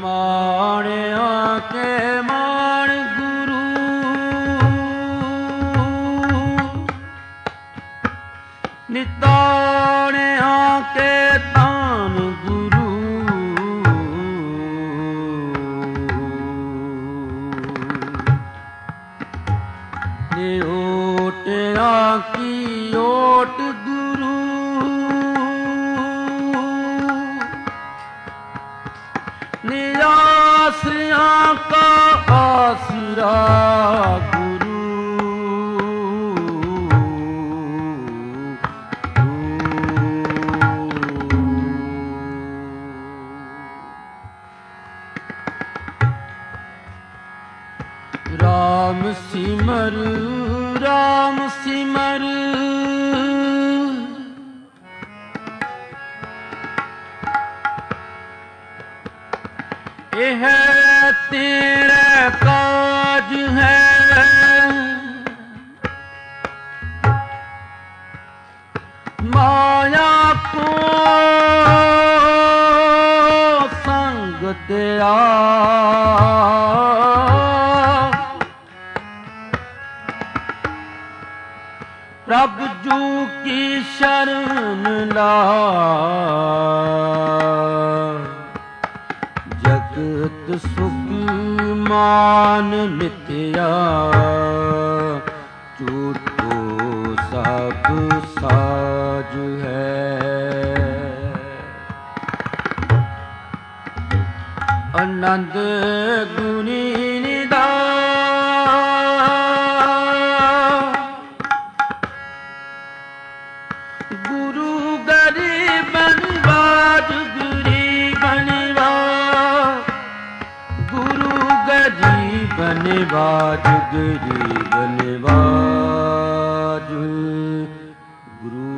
माणिया के मान गुरु निताणिया के तान गुरु निओटिया की ओट गुरु निराश्रिया का आसरा गुरु राम सिमर राम सिमर यह तेरा काज है माया को संग तेरा प्रभु जू की शरण ला जगत सुख मान मिथ्या झूठो सब साज है आनंद गुणी निदा गुरु गरीब निवाज निवाज गरीब निवाज गुरु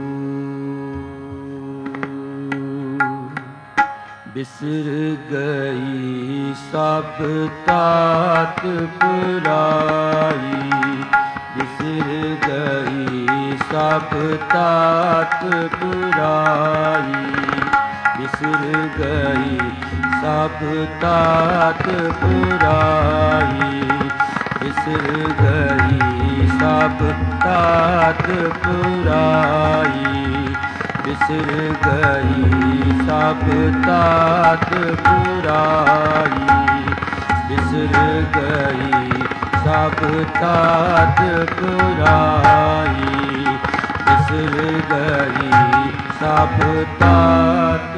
बिसर गई सब तात पुराई बिसर गई सब तात पुराई बिसर गई सब तात पुराई बिसर गई सब तात पुराई बिसर गई सब तात पुराई बिसर गई सब तात पुराई बिसर गई सब तात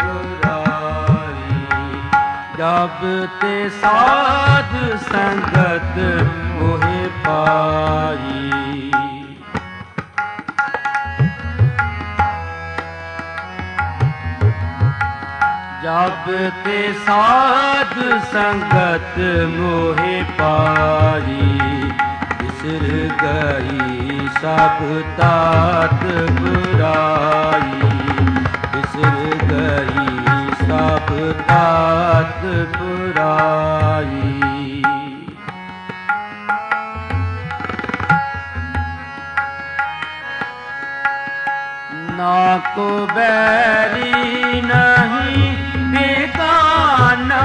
जब ते साध संगत मोहे पाई जब ते साध संगत मोहे पाई बिसर गई सब तात बुराई बिसर गई सब तात पुराई ना को बैरी नहीं बेगाना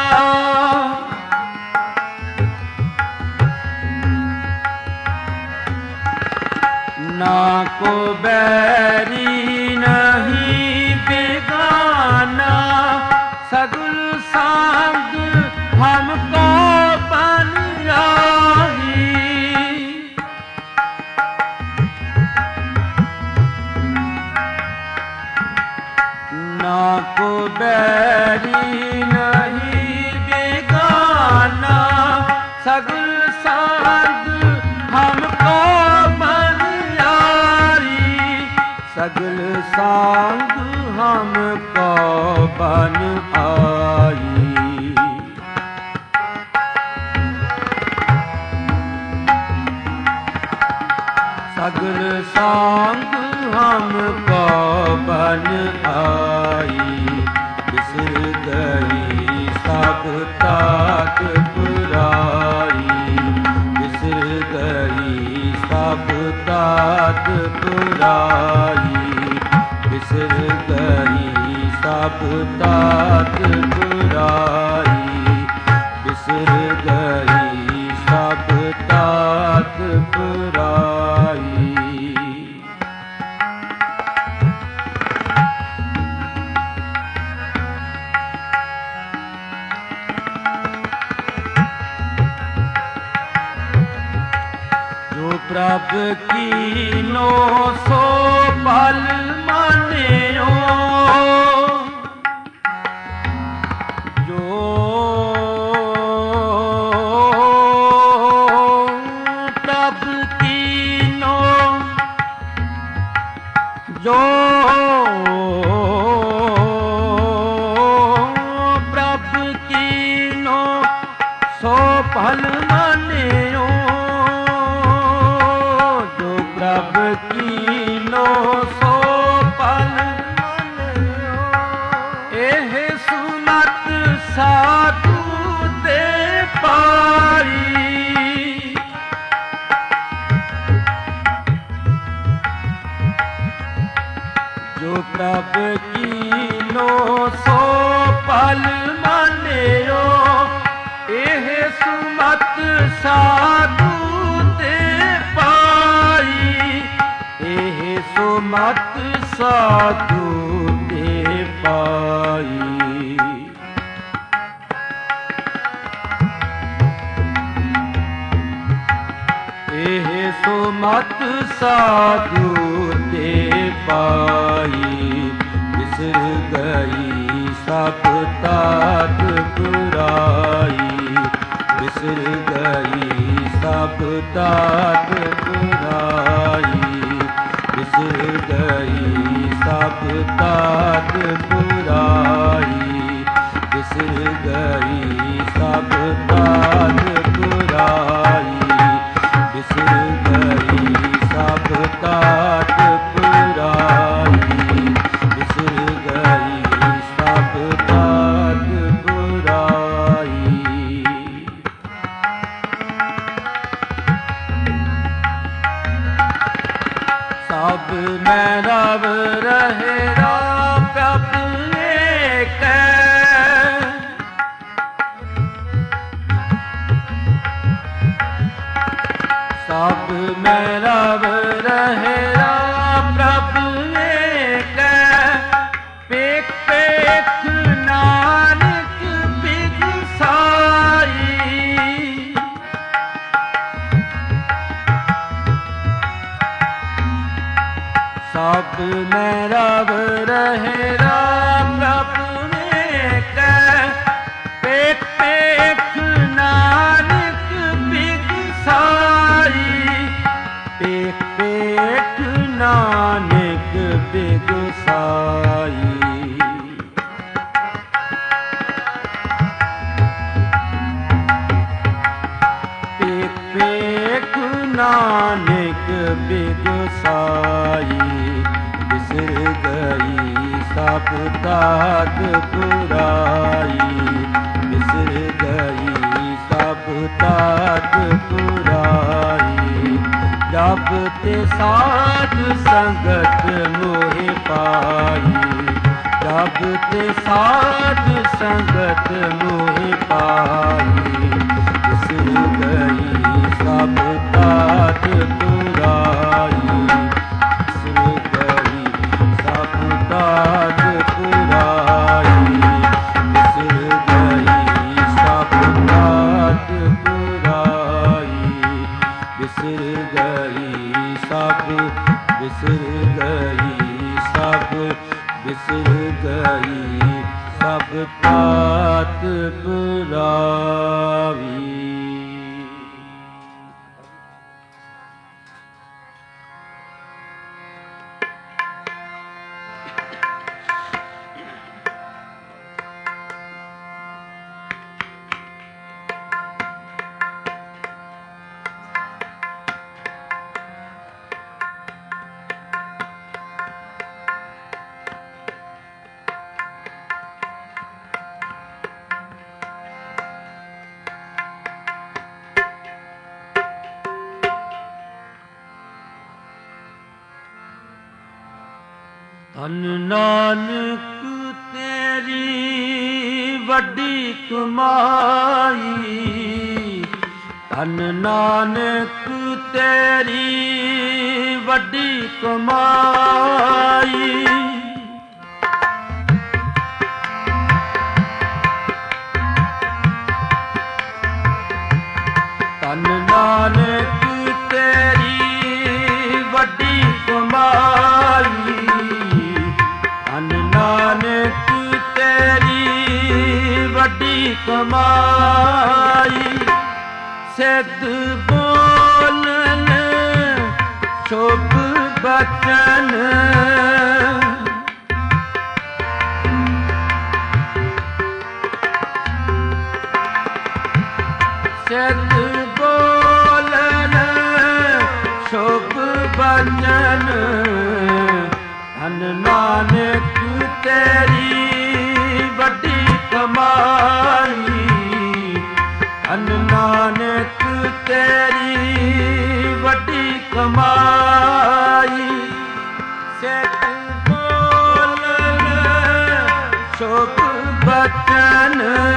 ना को बैरी नहीं बेगाना सगुल संग हमको बन राही ना को बैरी नहीं बेगाना सगुल संग हमको बन राही सगुल संग हमको बन आई सगल संग हमको बन आई बिसर गई सब तात पुराई बिसर गई सब तात पुराई बिसर गई सब तात पुराई ਬਿਸਰ ਗਈ ਸਭ ਤਾਤ ਪੁਰਾਈ। ਜੋ ਪ੍ਰਭ ਕੀਨੋ ਸੋ ਪਲ ਮਾਨਿਓ, ਜੋ ਪ੍ਰਭ ਕੀਨੋ, ਜੋ ਪ੍ਰਭ ਕੀਨੋ ਸੋ ਪਲ ਮਾਨਿਓ, ਜੋ ਪ੍ਰਭ ਕੀਨੋ ਸੋ ਪਲ ਮਾਨਿਓ। ਇਹ ਸੁਨਤ ਸਾਧੂ ਤੇ ਪਾਈ, ਜੋ ਪ੍ਰਭ ਕੀਨੋ ਸੋ ਪਲ ਮਾਨਿਓ। ਇਹ ਸੁਮਤ ਸਾਧੂ ਤੇ ਪਾਈ, ਇਹ ਸੁਮਤ ਸਾਧੂ ਤੇ ਪਾਈ। ਇਹ ਸੁਮਤ ਸਾਧੂ ਤੇ ਪਾਈ, ਬਿਸਰ ਗਈ ਸਭ ਤਾਤ ਪੁਰਾਈ। ਬਿਸਰ ਗਈ ਸਭ ਤਾਤ ਪੁਰਾਈ, ਬਿਸਰ ਗਈ ਸਭ ਤਾਤ ਪੁਰਾਈ, ਬਿਸਰ ਗਈ ਸਭ ਤਾਤ ਪੁਰਾਈ, ਬਿਸਰ ਗਈ ਸਭ ਤਾਤ ਪੁਰਾਈ, ਬਿਸਰ ਗਈ ਸਭ ਤਾਤ ਪੁਰਾਈ। ਸਭ ਮੈਂ ਰਵ ਰਹੇ ਰਾਮ ਪ੍ਰਭ ਏਕੈ, ਸਭ ਮੈਂ ਰਵ ਰਹੇ ਰਾਮ ਪ੍ਰਭ ਏਕੈ। ਪੇਖ ਪੇਖ ਨਾਨਕ ਬਿਗ ਸਾਈ, ਸਭ ਮੈਂ ਰਵ ਰਹੇ ਰਾਮ ਪ੍ਰਭ ਏਕੈ। ਪੇਖ ਪੇਖ ਨਾਨਕ ਬਿਗ ਸਾਈ, ਪੇਖ ਪੇਖ ਨਾਨਕ ਬਿਗ ਸਾਈ। ਪੇਖ ਪੇਖ ਨਾਨਕ ਬਿਗ ਸਾਈ, ਬਿਸਰ ਗਈ ਸਭ ਤਾਤ ਪੁਰਾਈ, ਬਿਸਰ ਗਈ ਸਭ ਤਾਤ ਪੁਰਾਈ। ਜਬ ਤੇ ਸਾਧ ਸੰਗਤ ਮੋਹਿ ਪਾਈ, ਜਬ ਤੇ ਸਾਧ ਸੰਗਤ ਮੋਹਿ ਪਾਈ, ਬਿਸਰ ਗਈ ਸਭ ਤਾਤ ਪੁਰਾਈ, ਬਿਸਰ ਗਈ ਸਭ ਤਾਤ ਪੁਰਾਈ, ਬਿਸਰ ਗਈ ਸਭ ਤਾਤ ਪੁਰਾਈ, ਬਿਸਰ ਗਈ ਸਭ, ਬਿਸਰ ਗਈ ਸਭ, ਬਿਸਰ ਗਈ ਸਭ ਤਾਤ ਪੁਰਾਈ। ਧਨ ਨਾਨਕ ਤੇਰੀ ਵੱਡੀ ਕਮਾਈ। ਧੰਨ ਨਾਨਕ ਤੇਰੀ ਵੱਡੀ ਕਮਾਈ। ਧੰਨ ਨਾਨਕ ਤੇਰੀ ਵੱਡੀ ਕਮਾਈ। ਧੰਨ ਨਾਨਕ ਤੇਰੀ ਵੱਡੀ ਕਮਾਈ। ਸਿੱਧ ਬੋਲਨ ਸ਼ੁਭ ਬਚਨ ਸਿੱਧ ਬੋਲਨ ਸ਼ੁਭ ਬਚਨ। ਧੰਨ ਨਾਨਕ ਤੇਰੀ ਵੱਡੀ ਕਮਾਈ। ਧੰਨ ਨਾਨਕ ਤੇਰੀ ਵੱਡੀ ਕਮਾਈ। ਸਿੱਧ ਬੋਲਨ ਸ਼ੁਭ ਬਚਨ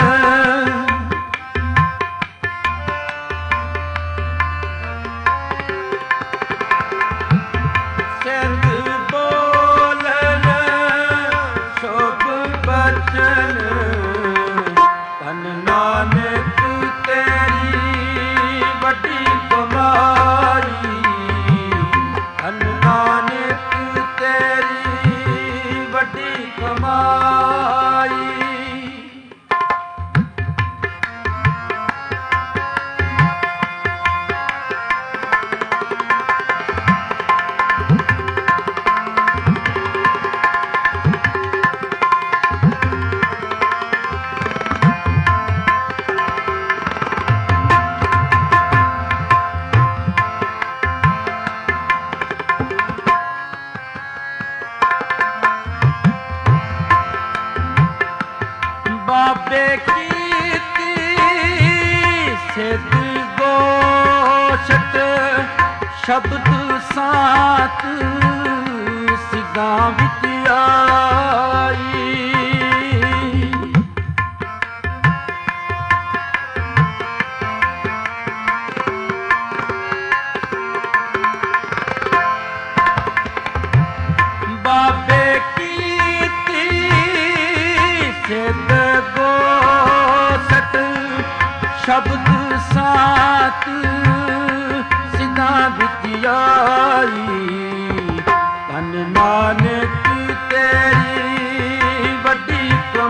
ਸਿੱਧ ਬੋਲਨ ਸ਼ੁਭ ਬਚਨ। ਧੰਨ ਨਾਨਕ ਤੇਰੀ ਵੱਡੀ ਕਮਾਈ। ਧੰਨ ਨਾਨਕ ਤੇਰੀ ਵੱਡੀ ਕਮਾਈ। ਬਾਬੇ ਕੀਤੀ ਸਿੱਧ ਗੋਸ਼ਟ ਸ਼ਬਦ ਸਾਤ ਸਿੱਧਾਂ ਵਿੱਚ ਆਈ। ਬਾਬੇ ਕੀਤੀ ਸਿੱਧ ਗੋਸ਼ਟ ਸ਼ਬਦ ਸਾਤ ਸਿੱਧਾਂ ਵਿੱਚ ਆਈ। ਧੰਨ ਨਾਨਕ ਤੇਰੀ ਵੱਡੀ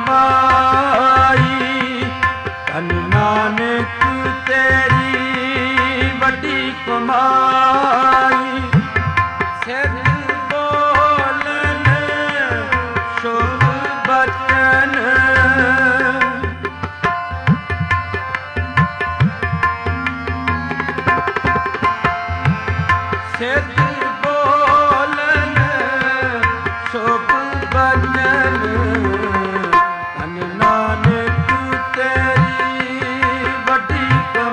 ਕਮਾਈ। ਧੰਨ ਨਾਨਕ ਤੇਰੀ ਵੱਡੀ ਕਮਾਈ। ਸਿੱਧ ਬੋਲਨ ਸ਼ੁਭ ਬਚਨ ਸਿੱਧ ਬੋਲਨ ਸ਼ੁਭ ਬਚਨ। ਧੰਨ ਨਾਨਕ ਤੇਰੀ ਵੱਡੀ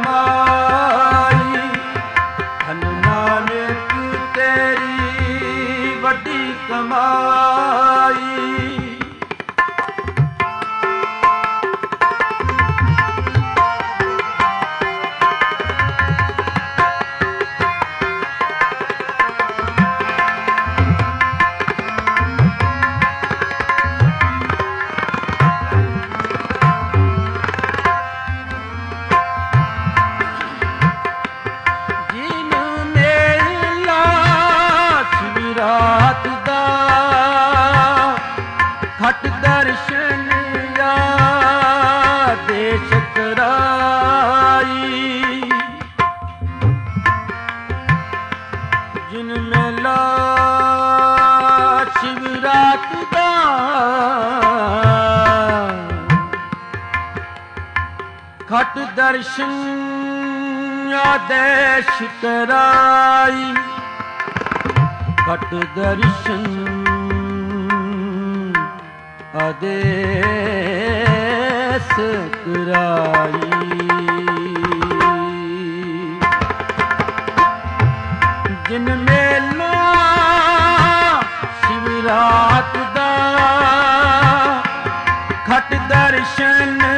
ਕਮਾਈ। ਧੰਨ ਨਾਨਕ ਤੇਰੀ ਵੱਡੀ ਕਮਾਈ। ਰਾਤ ਦਾ ਘਟ ਦਰਸ਼ਨ ਆਦੇਸ਼ ਕਰਾਈ। ਜਿਨ ਮੇਲਾ ਸ਼ਿਵਰਾਤ ਦਾ ਘਟ ਦਰਸ਼ਨ ਆਦੇਸ਼ ਕਰਾਈ। ਘਟ ਦਰਸ਼ਨ ਆਦੇਸ਼ ਕਰਾਈ। ਜਿਨ ਮੇਲਾ ਸ਼ਿਵਰਾਤ ਦਾ ਘਟ ਦਰਸ਼ਨ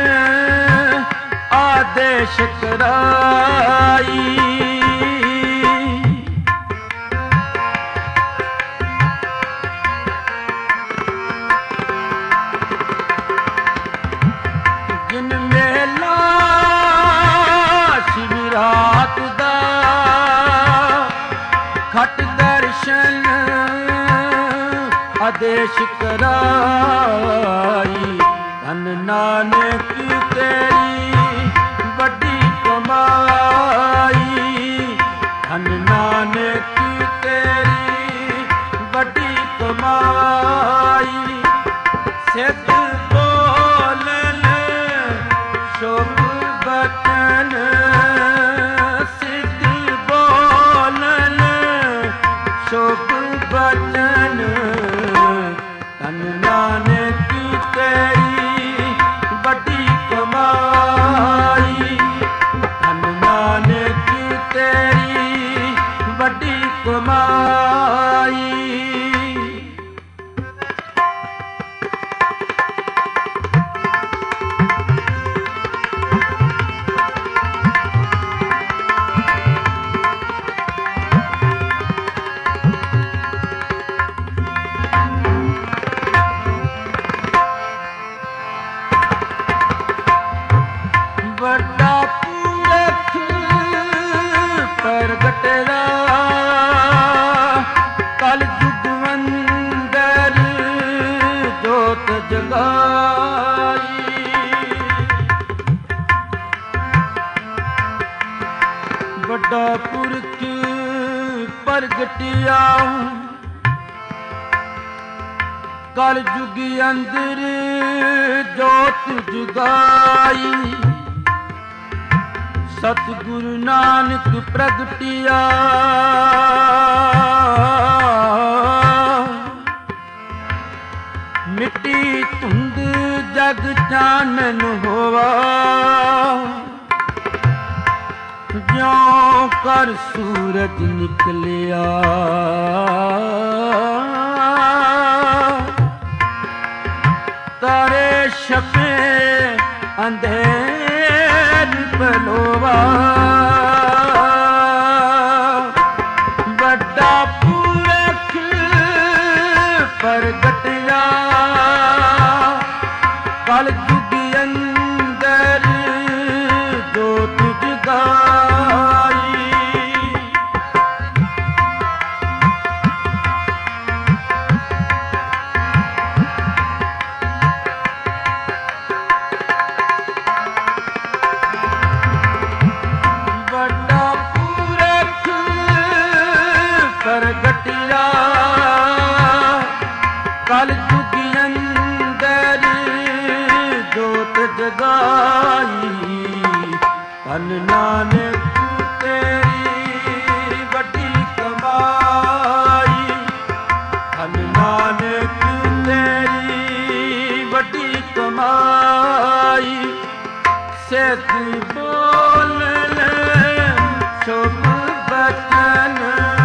ਆਦੇਸ਼ ਕਰਾਈ। ਜਿਨ ਮੇਲਾ ਸ਼ਿਵਰਾਤ ਦਾ ਖਟ ਦਰਸ਼ਨ ਆਦੇਸ਼ ਕਰਾਈ। ਧੰਨ ਨਾਨਕ ਤੇਰੀ ਵੱਡੀ ਕਮਾਈ। ਧੰਨ ਨਾਨਕ ਤੇਰੀ ਵੱਡੀ ਕਮਾਈ। ਸਿੱਧ ਬੋਲਨ ਸ਼ੁਭ ਬਚਨ ਸਿੱਧ ਬੋਲਨ ਸ਼ੁਭ ਬਚਨ। ਧੰਨ ਨਾਨਕ ਤੇਰੀ ਵੱਡੀ ਕਮਾਈ। ਧੰਨ ਨਾਨਕ ਤੇਰੀ ਵੱਡੀ ਕਮਾਈ। ਵੱਡਾ ਪੁਰਖ ਪ੍ਰਗਟਿਆ ਕਲ ਯੁਗ ਅੰਦਰ ਜੋਤ ਜਗਾਈ। ਵੱਡਾ ਪੁਰਖ ਪ੍ਰਗਟਿਆ ਕਲ ਯੁਗ ਅੰਦਰ ਜੋਤ ਜਗਾਈ। ਸਤਿਗੁਰੂ ਨਾਨਕ ਪ੍ਰਗਟਿਆ ਮਿੱਟੀ ਧੁੰਦ ਜਗ ਚਾਨਣ ਹੋਵਾ। ਜਿਉਂ ਕਰ ਸੂਰਜ ਨਿਕਲਿਆ ਤਾਰੇ ਛਪੇ ਅੰਧੇਰ ਪਲੋਵਾ। ਵੱਡਾ ਪੁਰਖ ਪ੍ਰਗਟਿਆ ਕਲ ਯੁਗ ਅੰਦਰ ਜੋਤ ਜਗਾਈ। ਵੱਡਾ ਪੁਰਖ ਪ੍ਰਗਟਿਆ ਕਲ ਯੁਗ ਅੰਦਰ ਜੋਤ ਜਗਾਈ। ਧੰਨ ਨਾਨਕ ਤੇਰੀ ਵੱਡੀ ਕਮਾਈ। ਧੰਨ ਨਾਨਕ ਤੇਰੀ ਵੱਡੀ ਕਮਾਈ। ਸਿੱਧ ਬੋਲਨ ਸ਼ੁਭ ਬਚਨ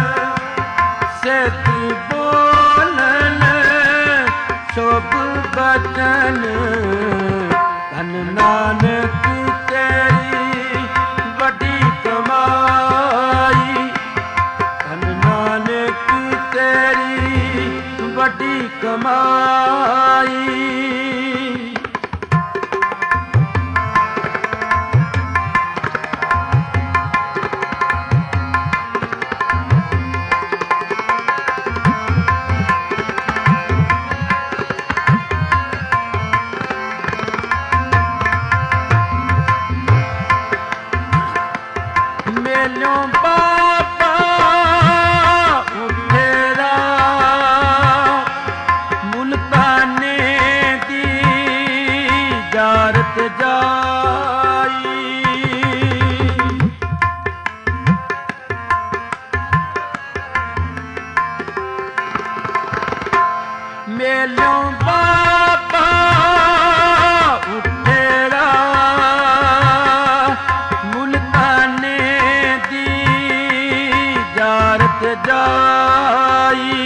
ਸਿੱਧ ਬੋਲਨ ਸ਼ੁਭ ਬਚਨ। ਧੰਨ ਨਾਨਕ ਤੇਰੀ ਵੱਡੀ ਕਮਾਈ। ਧੰਨ ਨਾਨਕ ਤੇਰੀ ਵੱਡੀ ਕਮਾਈ। ਮੇਲਿਓ ਬਾਬਾ ਉਠੇਰਾ ਮੁਲਤਾਨੇ ਦੀ ਜਾਰਤ ਜਾਈ। ਮੇਲਿਓ ਬਾਬਾ ਉਠੇਰਾ ਜਾਰਤ ਜਾਈ।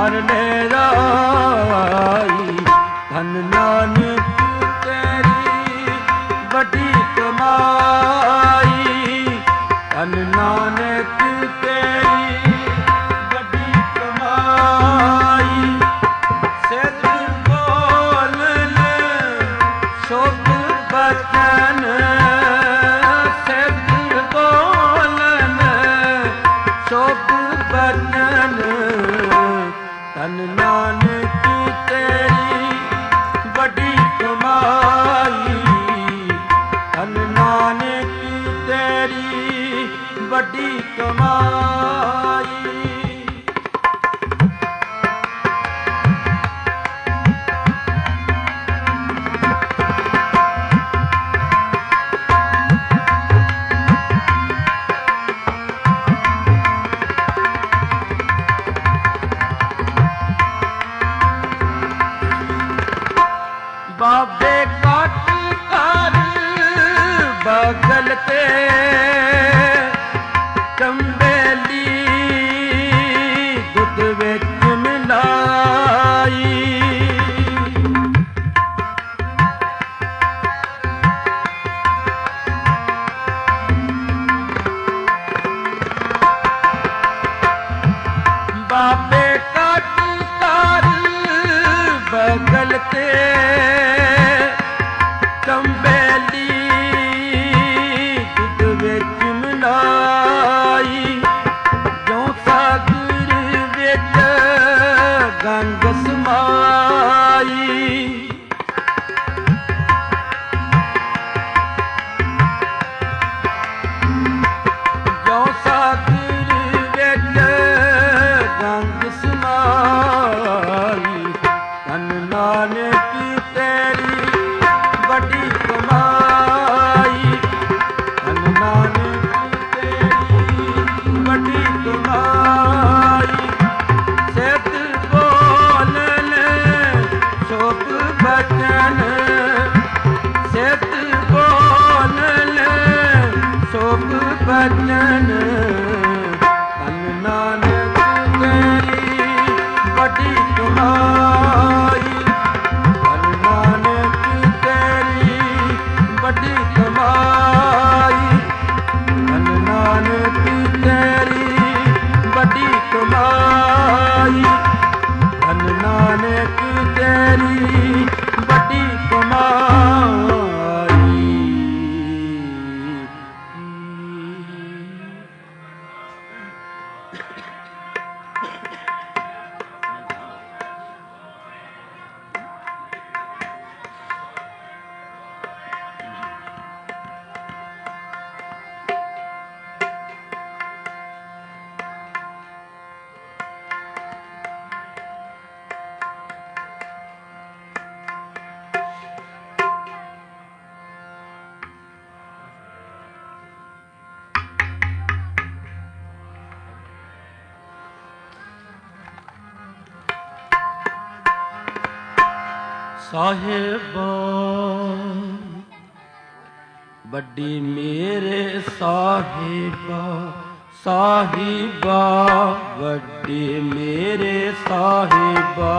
ਹਰ ਲਹਿਰਾਈ। ਧਨ ਨਾਨਕ ਤੇਰੀ ਵੱਡੀ ਕਮਾਈ, ਧਨ ਨਾਨਕ ਤੇਰੀ ਵੱਡੀ ਕਮਾਈ। ਸਿੱਧ ਬੋਲਨ ਸ਼ੁਭ ਬਚਨ, ਸਿੱਧ ਬੋਲਨ ਸ਼ੁਭ ਬਚਨ। ਧਨ ਨਾਨਕ ਤੇਰੀ ਵੱਡੀ ਕਮਾਈ, ਧਨ ਨਾਨਕ ਤੇਰੀ ਵੱਡੀ ਕਮਾਈ। ਬਾਬੇ ਕੱਟ ਕਰ ਬਗਲ ਤੇ ਚੰਬੇਲੀ ਦੁੱਧ ਵਿੱਚ ਮਿਲਾਈ। ਬਾਬੇ ਕੱਟ ਕਰ ਬਗਲ ਤੇ ਚੰਬੇਲੀ ਦੁੱਧ ਵਿੱਚ ਮਿਲਾਈ। ਜਿਉਂ ਸਾਗਰ ਵਿੱਚ ਗੰਗ ਸਮਾਈ। ਜਿਉਂ ਸਾਗਰ ਵਿੱਚ ਗੰਗ ਸਮਾਈ। ਧਨ ਨਾਨਕ ਤੇਰੀ ਵੱਡੀ ਕਮਾਈ, ਧਨ ਨਾਨਕ ਤੇਰੀ ਵੱਡੀ ਕਮਾਈ। ਸਿੱਧ ਬੋਲਨ ਸ਼ੁਭ ਬਚਨ, ਸਿੱਧ ਬੋਲਨ ਸ਼ੁਭ ਬਚਨ। ਧਨ ਨਾਨਕ ਤੇਰੀ ਵੱਡੀ ਕਮਾਈ, ਧਨ ਨਾਨਕ ਤੇਰੀ ਵੱਡੀ ਕਮਾਈ, ਧਨ ਨਾਨਕ ਤੇਰੀ ਵੱਡੀ ਕਮਾਈ, ਧਨ ਨਾਨਕ ਤੇਰੀ ਵੱਡੀ ਕਮਾਈ। ਸਾਹਿਬਾ ਵੱਡੀ ਮੇਰੇ ਸਾਹਿਬਾ, ਸਾਹਿਬਾ ਵੱਡੀ ਮੇਰੇ ਸਾਹਿਬਾ।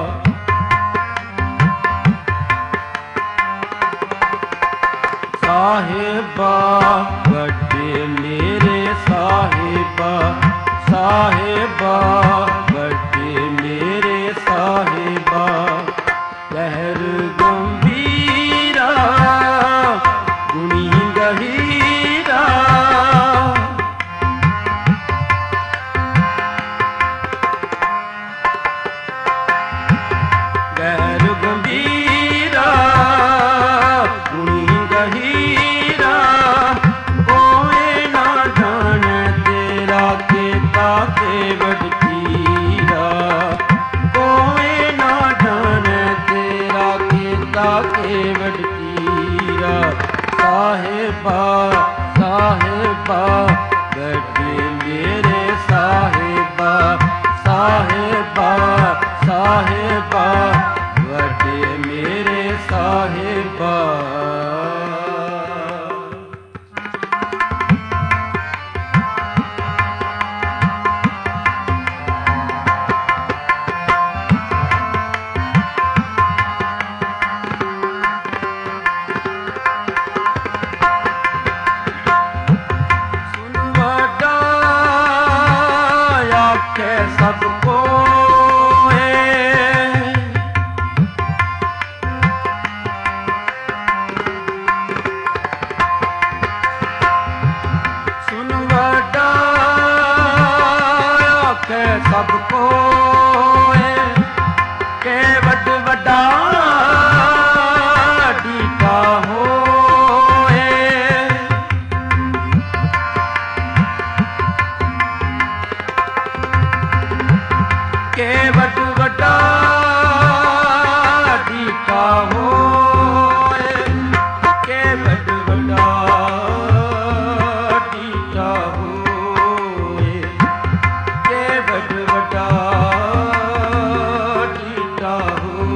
ਸਾਹਿਬਾ ਵੱਡੇ ਮੇਰੇ ਸਾਹਿਬਾ, ਸਾਹਿਬਾ ਵੱਡੇ ਮੇਰੇ ਸਾਹਿਬਾ। ਲਹਿਰ ਗੰਭੀਰਾ ਗੁਣੀ ਗਹੀਰਾ, ਲਹਿਰ ਗੰਭੀਰਾ ਗੁਣੀ ਗਹੀਰਾ। ਕੋਏ ਕੇ ਵੱਡ ਵੱਡਾ ਡੀਕਾ ਹੋਏ ਕੇ ਵੱਡ ਵੱਡਾ ਡੀਕਾ ਹੋਏ ਕੇ ਵੱਡ ਵੱਡਾ ਡੀਕਾ ਹੋਏ ਕੇ ਵੱਡ ਵੱਡਾ ਡੀਕਾ ਹੋ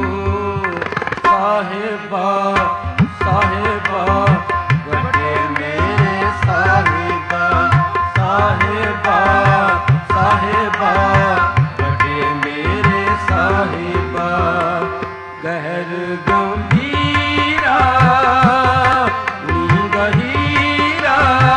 ਸਾਹਿਬਾ ਸਾਹਿਬਾ ਵੱਡੇ ਮੇਰੇ ਸਾਹਿਬਾ ਸਾਹਿਬਾ ਸਾਹਿਬਾ ਸਾਹਿਬਾ ਗਹਿਰ ਗੰਭੀਰਾ ਨੀ ਗਹੀਰਾ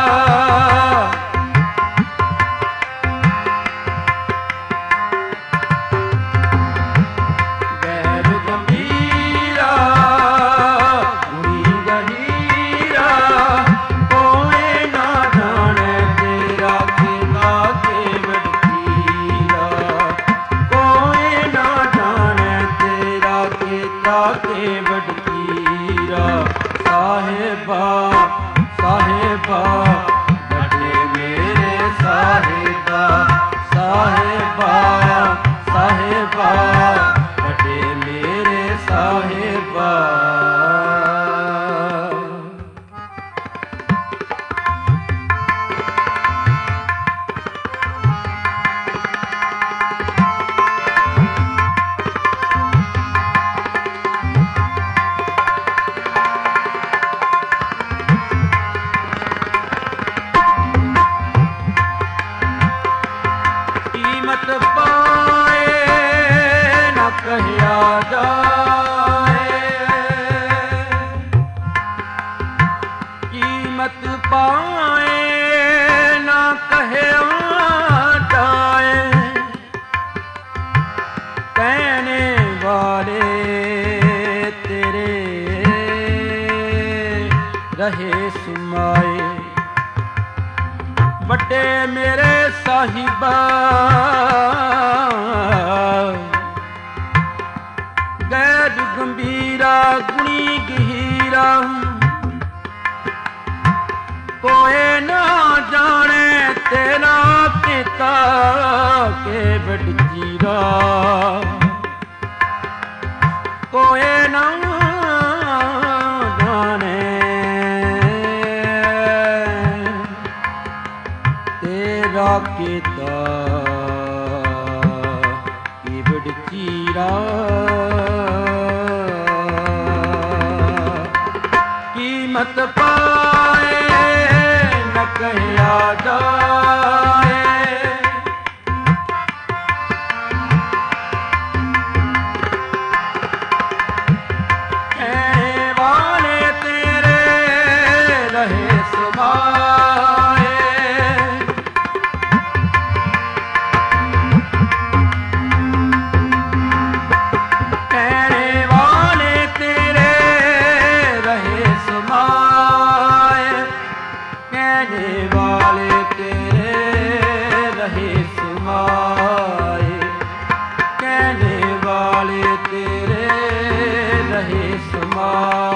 ਗਹਿਰ ਗੰਭੀਰਾ ਨੀ ਗਹੀਰਾ ਕੋਈ ਨਾ ਜਾਣੇ ਤੇਰਾ ਕਿਲਾ ਕੇ ਵਡਕੀਰਾ ਕੋਈ ਨਾ ਜਾਣੇ ਤੇਰਾ ਕੀਤਾ ਕੇ ਵਡਕੀਰਾ ਸਾਹਿਬਾ ਸਾਹਿਬਾ ਵੱਡੇ ਮੇਰੇ ਸਾਹਿਬਾ ਸਾਹਿਬਾ ਸਾਹਿਬਾ ਵੱਡੇ ਮੇਰੇ ਸਾਹਿਬਾ ਕੀਮਤ ਪਾਏ ਨਾ ਕਹਿਆ ਜਾਏ ਕੀਮਤ ਪਾਏ ਨਾ ਕਹਿਆ ਜਾਏ ਕਹਿਣੇ ਵਾਲੇ ਤੇਰੇ ਰਹੇ ਸੁਮਾਏ ਵੱਡੇ ਮੇਰੇ ਸਾਹਿਬਾ ਗੈਰ ਗੰਭੀਰਾ ਗੁਣੀ ਗਹੀਰਾ ਕੋਏ ਨਾ ਜਾਣੇ ਤੇਰਾ ਕੀਤਾ ਕੇ ਵਡਕੀਰਾ ਕੋਏ ਨਾ ਜਾਣੇ ਤੇਰਾ ਕੀਤਾ ਕੀ ਵਡਕੀਰਾ ਕੀਮਤ ਪਾਏ ਨ ਕਹਿਆ ਜਾਏ ਕਹਿਣੇ ਵਾਲੇ ਤੇਰੇ ਰਹੇ ਸਮਾਏ ਕਹਿਣੇ ਵਾਲੇ ਤੇਰੇ ਰਹੇ ਸਮਾਏ ਕਹਿਣੇ ਵਾਲੇ ਤੇਰੇ ਰਹੇ ਸਮਾਏ ਕਹਿਣੇ ਵਾਲੇ ਤੇਰੇ ਰਹੇ ਸਮਾ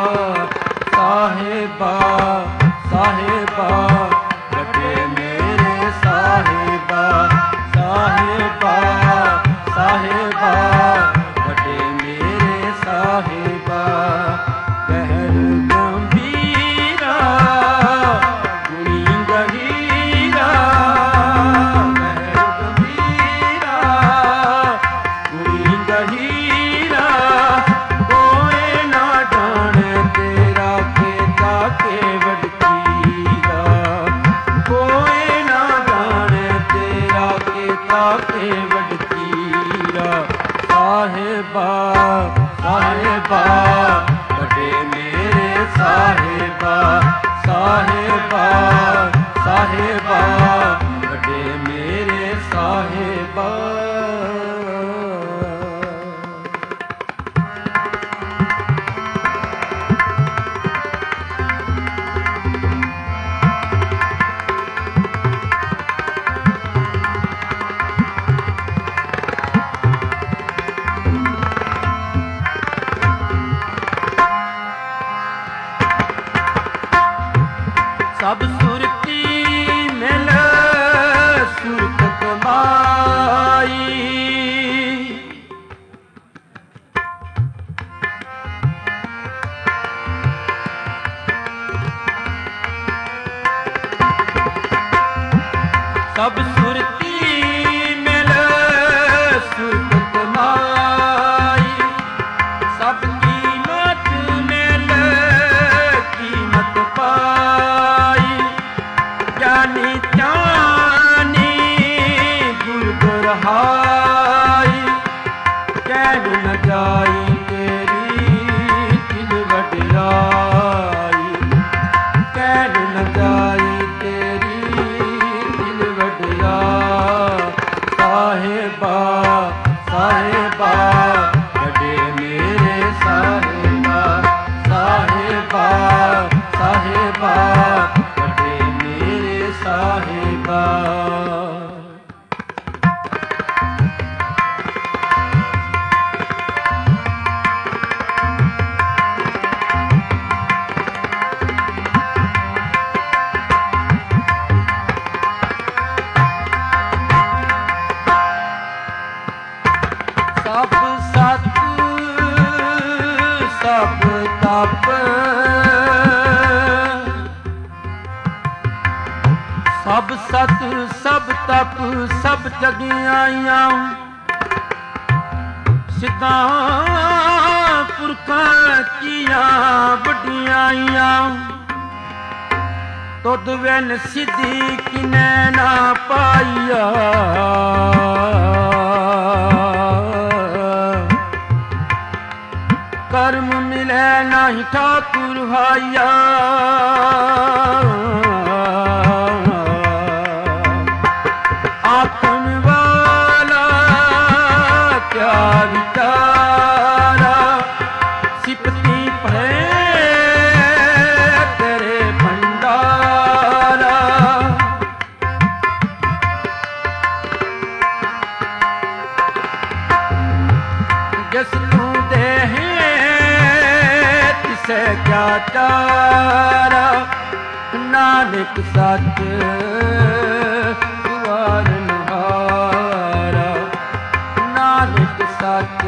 ਸਾਹਿਬਾ ਸਾਹਿਬਾ ਵੱਡੇ ਮੇਰੇ ਸਾਹਿਬਾ ਸਾਹਿਬਾ ਸਾਹਿਬਾ ਵੱਡੇ ਮੇਰੇ ਸਾਹਿਬਾ ਗਹਿਰ ਗੰਭੀਰਾ ਗੁਣੀ ਗਹੀਰਾ ਗਹਿਰ ਗੰਭੀਰਾ ਗੁਣੀ ਗਹੀਰਾ ਕੋਈ ਨਾ ਜਾਣੇ ਤੇਰਾ ਕੀਤਾ ਕੇ ਵਡਕੀਰਾ ਕੋਈ ਨਾ ਜਾਣੇ ਤੇਰਾ ਕੀਤਾ ਕੇ ਵਡਕੀਰਾ ਸਾਹਿਬਾ ਸਾਹਿਬਾ ਵੱਡੇ ਮੇਰੇ ਸਾਹਿਬਾ ਸਾਹਿਬਾ ਸਾਹਿਬਾ ਵੱਡੇ ਮੇਰੇ ਸਾਹਿਬਾ ਸਭ ਸੁਰਤੀ ਮਿਲ ਸੁਰਤ ਕਮਾਈ, ਸਭ ਕੀਮਤ ਮਿਲ ਕੀਮਤ ਪਾਈ। ਗਿਆਨੀ ਧਿਆਨੀ ਗੁਰ ਗੁਰਹਾਈ, ਕਹਿ ਨ ਜਾਈ ਤੇਰੀ ਦਿਲ ਵਡਿਆਈ, ਕਹਿ ਨ ਜਾਈ ਤੇਰੀ ਦਿਲ ਵਡਿਆਈ। ਸਾਹਿਬਾ ਸਾਹਿਬਾ ਵੱਡੇ ਮੇਰੇ ਸਾਹਿਬਾ, ਸਾਹਿਬਾ ਸਾਹਿਬਾ ਵੱਡੇ ਮੇਰੇ ਸਾਹਿਬਾ। ਸਭ ਸਤ ਸਭ ਤਪ, ਸਭ ਸਤ ਸਭ ਤਪ ਸਭ ਜਗਿਆਈਆਂ, ਸਿੱਧਾਂ ਪੁਰਖਾਂ ਕੀਆਂ ਵਡਿਆਈਆਂ। ਤੁਧ ਵੈਨ ਸਿੱਧੀ ਕਿਨੈ ਨਾ ਪਾਈਆ, ਕਰਮ ਮਿਲੈ ਨਾਹੀ ਠਾਕੁਰ ਹਾਇਆ। ਆਖਣ ਵਾਲਾ ਕਿਆ ਵਿਚਾਰਾ, ਸਿਫਤੀ ਭੈ ਤੇਰੇ ਭੰਡਾਰਾ। ਜਿਸ ਤੂੰ ਦੇਹ ਤਿਸੈ ਕਿਆ ਚਾਰਾ, ਨਾਨਕ ਸੱਚ ਸਵਾਰਨ ਹਾਰਾ, ਨਾਨਕ ਸੱਚ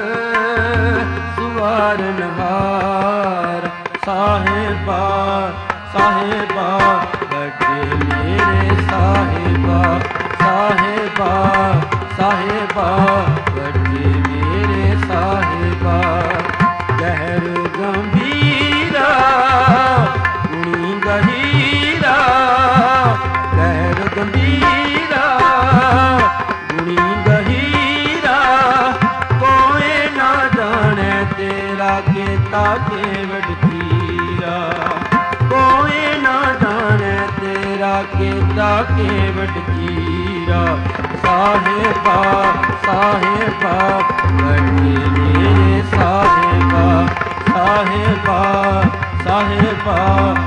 ਸਵਾਰਨ ਹਾਰਾ। ਸਾਹਿਬਾ ਸਾਹਿਬਾ ਵੱਡੇ ਮੇਰੇ ਸਾਹਿਬਾ, ਸਾਹਿਬਾ ਸਾਹਿਬਾ ਵੱਡੇ ਮੇਰੇ ਸਾਹਿਬਾ। ਗਹਿਰ ਗੰਭੀਰਾ ਗੁਣੀ ਗਹੀਰਾ, ਗਹਿਰ ਗੰਭੀਰਾ ਗੁਣੀ ਗਹੀਰਾ। ਕੋਈ ਨਾ ਜਾਣੈ ਤੇਰਾ ਕੀਤਾ ਕੇਵਡ ਕੀਰਾ, ਕੋਈ ਨਾ ਜਾਣੈ ਤੇਰਾ ਕੀਤਾ ਕੇਵਡ ਕੀਰਾ। ਸਾਹਿਬਾ ਸਾਹਿਬਾ ਵੱਡੇ ਮੇਰੇ ਸਾਹਿਬਾ, ਸਾਹਿਬਾ ਸਾਹਿਬਾ